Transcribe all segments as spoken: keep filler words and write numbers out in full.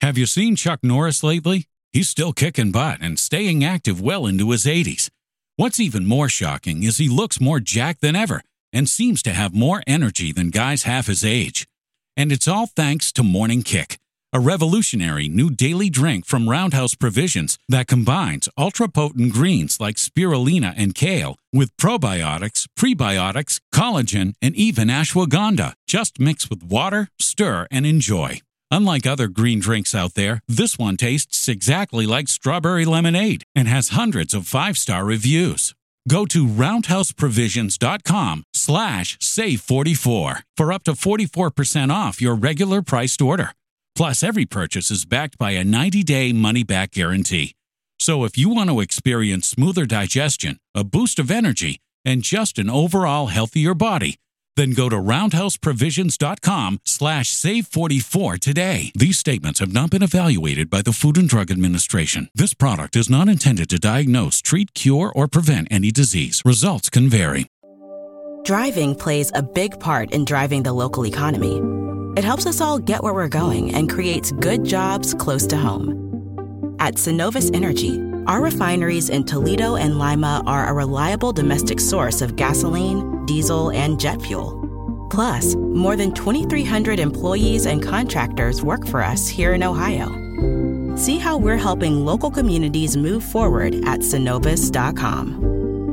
Have you seen Chuck Norris lately? He's still kicking butt and staying active well into his eighties. What's even more shocking is he looks more jacked than ever and seems to have more energy than guys half his age. And it's all thanks to Morning Kick, a revolutionary new daily drink from Roundhouse Provisions that combines ultra-potent greens like spirulina and kale with probiotics, prebiotics, collagen, and even ashwagandha. Just mix with water, stir, and enjoy. Unlike other green drinks out there, this one tastes exactly like strawberry lemonade and has hundreds of five-star reviews. Go to roundhouseprovisions.com slash save44 for up to forty-four percent off your regular priced order. Plus, every purchase is backed by a ninety-day money-back guarantee. So if you want to experience smoother digestion, a boost of energy, and just an overall healthier body, then go to roundhouseprovisions.com slash save44 today. These statements have not been evaluated by the Food and Drug Administration. This product is not intended to diagnose, treat, cure, or prevent any disease. Results can vary. Driving plays a big part in driving the local economy. It helps us all get where we're going and creates good jobs close to home. At Synovus Energy, our refineries in Toledo and Lima are a reliable domestic source of gasoline, diesel, and jet fuel. Plus, more than twenty-three hundred employees and contractors work for us here in Ohio. See how we're helping local communities move forward at Synovus dot com.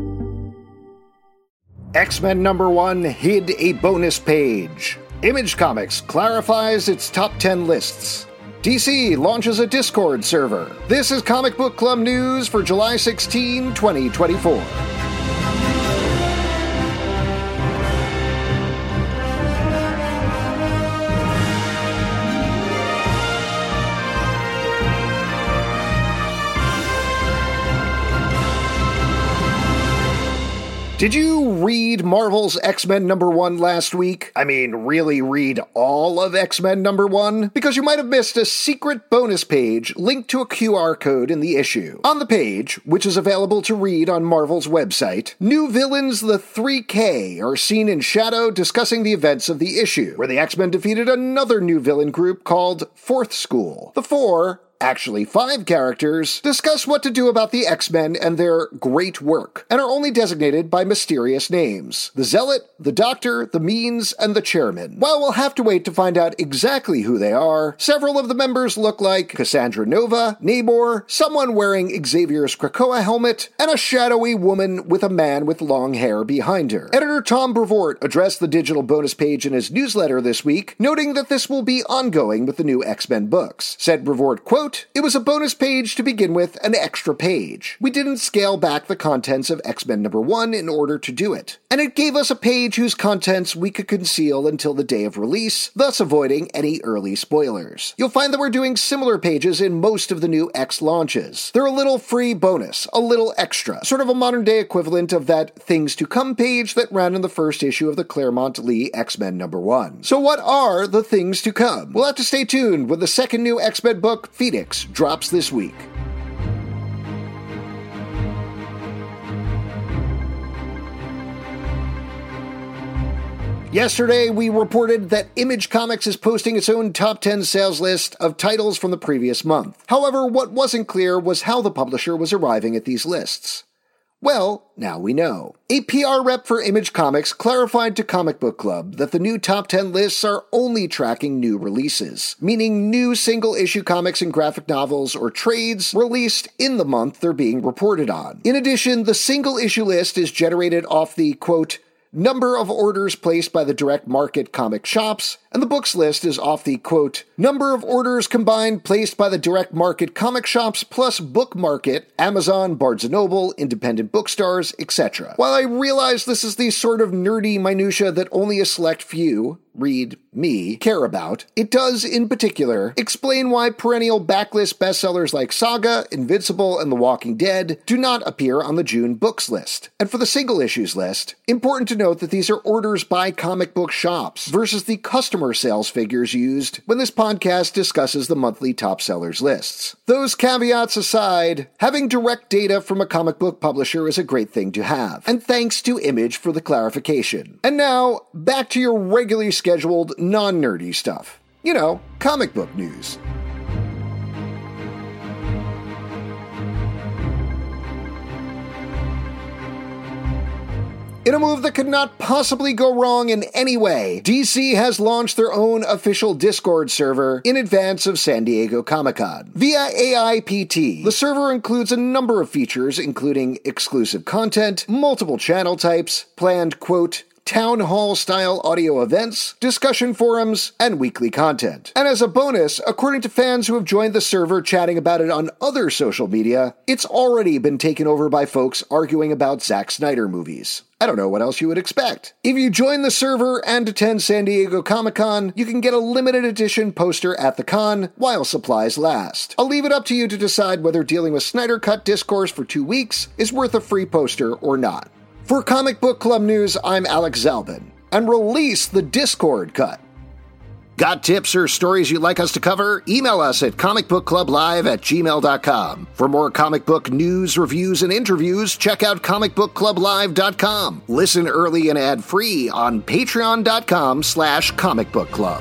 X-Men number one hid a bonus page. Image Comics clarifies its top ten lists. D C launches a Discord server. This is Comic Book Club news for July sixteenth, twenty twenty-four. Did you read Marvel's X-Men number one last week? I mean, really read all of X-Men number one? Because you might have missed a secret bonus page linked to a Q R code in the issue. On the page, which is available to read on Marvel's website, new villains the three K are seen in shadow discussing the events of the issue, where the X-Men defeated another new villain group called Fourth School. The four, actually five characters, discuss what to do about the X-Men and their great work, and are only designated by mysterious names: the Zealot, the Doctor, the Means, and the Chairman. While we'll have to wait to find out exactly who they are, several of the members look like Cassandra Nova, Namor, someone wearing Xavier's Krakoa helmet, and a shadowy woman with a man with long hair behind her. Editor Tom Brevoort addressed the digital bonus page in his newsletter this week, noting that this will be ongoing with the new X-Men books. Said Brevoort, quote, "It was a bonus page to begin with, an extra page. We didn't scale back the contents of X-Men number one in order to do it. And it gave us a page whose contents we could conceal until the day of release, thus avoiding any early spoilers. You'll find that we're doing similar pages in most of the new X launches. They're a little free bonus, a little extra, sort of a modern-day equivalent of that Things to Come page that ran in the first issue of the Claremont Lee X-Men number one. So what are the things to come? We'll have to stay tuned when the second new X-Men book, Phoenix, drops this week. Yesterday, we reported that Image Comics is posting its own top ten sales list of titles from the previous month. However, what wasn't clear was how the publisher was arriving at these lists. Well, now we know. A P R rep for Image Comics clarified to Comic Book Club that the new top ten lists are only tracking new releases, meaning new single-issue comics and graphic novels or trades released in the month they're being reported on. In addition, the single-issue list is generated off the, quote, number of orders placed by the direct market comic shops, and the books list is off the, quote, number of orders combined placed by the direct market comic shops plus book market, Amazon, Barnes and Noble, independent bookstores, et cetera. While I realize this is the sort of nerdy minutia that only a select few, read me, care about, it does, in particular, explain why perennial backlist bestsellers like Saga, Invincible, and The Walking Dead do not appear on the June books list. And for the single issues list, important to note that these are orders by comic book shops versus the customer sales figures used when this podcast discusses the monthly top sellers lists. Those caveats aside, having direct data from a comic book publisher is a great thing to have, and thanks to Image for the clarification. And now, back to your regularly scheduled non-nerdy stuff. You know, comic book news. In a move that could not possibly go wrong in any way, D C has launched their own official Discord server in advance of San Diego Comic-Con. Via A I P T, the server includes a number of features, including exclusive content, multiple channel types, planned, quote, town hall-style audio events, discussion forums, and weekly content. And as a bonus, according to fans who have joined the server chatting about it on other social media, it's already been taken over by folks arguing about Zack Snyder movies. I don't know what else you would expect. If you join the server and attend San Diego Comic-Con, you can get a limited edition poster at the con while supplies last. I'll leave it up to you to decide whether dealing with Snyder Cut discourse for two weeks is worth a free poster or not. For Comic Book Club News, I'm Alex Zalbin. And release the Discord cut. Got tips or stories you'd like us to cover? Email us at comicbookclublive at gmail dot com. For more comic book news, reviews, and interviews, check out comic book club live dot com. Listen early and ad-free on patreon dot com slash comic book club.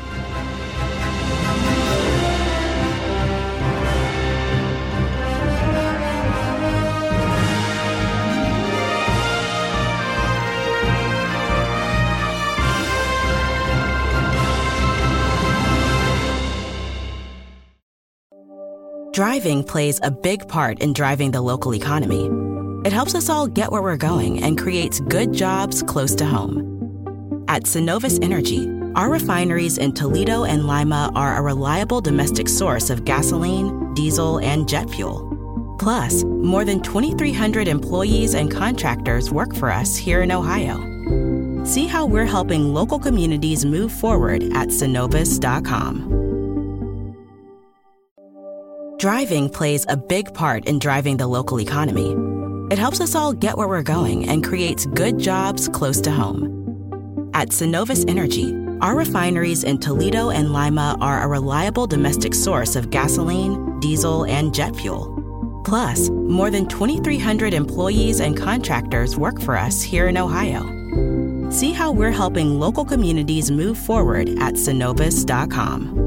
Driving plays a big part in driving the local economy. It helps us all get where we're going and creates good jobs close to home. At Synovus Energy, our refineries in Toledo and Lima are a reliable domestic source of gasoline, diesel, and jet fuel. Plus, more than twenty-three hundred employees and contractors work for us here in Ohio. See how we're helping local communities move forward at synovus dot com. Driving plays a big part in driving the local economy. It helps us all get where we're going and creates good jobs close to home. At Synovus Energy, our refineries in Toledo and Lima are a reliable domestic source of gasoline, diesel, and jet fuel. Plus, more than twenty-three hundred employees and contractors work for us here in Ohio. See how we're helping local communities move forward at synovus dot com.